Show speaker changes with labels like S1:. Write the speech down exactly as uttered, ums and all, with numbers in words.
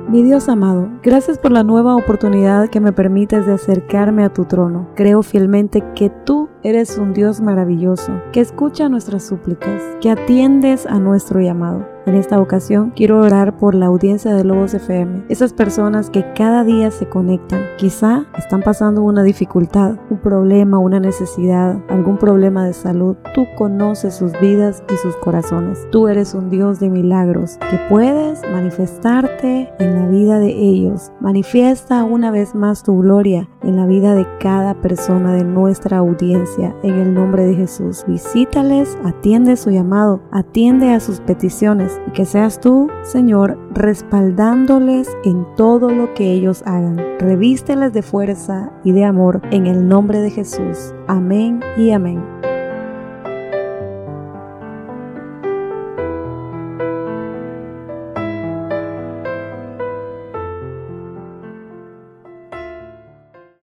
S1: Mi Dios amado, gracias por la nueva oportunidad que me permites de acercarme a tu trono. Creo fielmente que tú eres un Dios maravilloso, que escucha nuestras súplicas, que atiendes a nuestro llamado. En esta ocasión quiero orar por la audiencia de Logos F M, esas personas que cada día se conectan. Quizá están pasando una dificultad, un problema, una necesidad, algún problema de salud. Tú conoces sus vidas y sus corazones. Tú eres un Dios de milagros que puedes manifestarte en la vida de ellos. Manifiesta una vez más tu gloria en la vida de cada persona de nuestra audiencia. En el nombre de Jesús, visítales, atiende su llamado, atiende a sus peticiones. Y que seas tú, Señor, respaldándoles en todo lo que ellos hagan. Revísteles de fuerza y de amor en el nombre de Jesús. Amén y amén.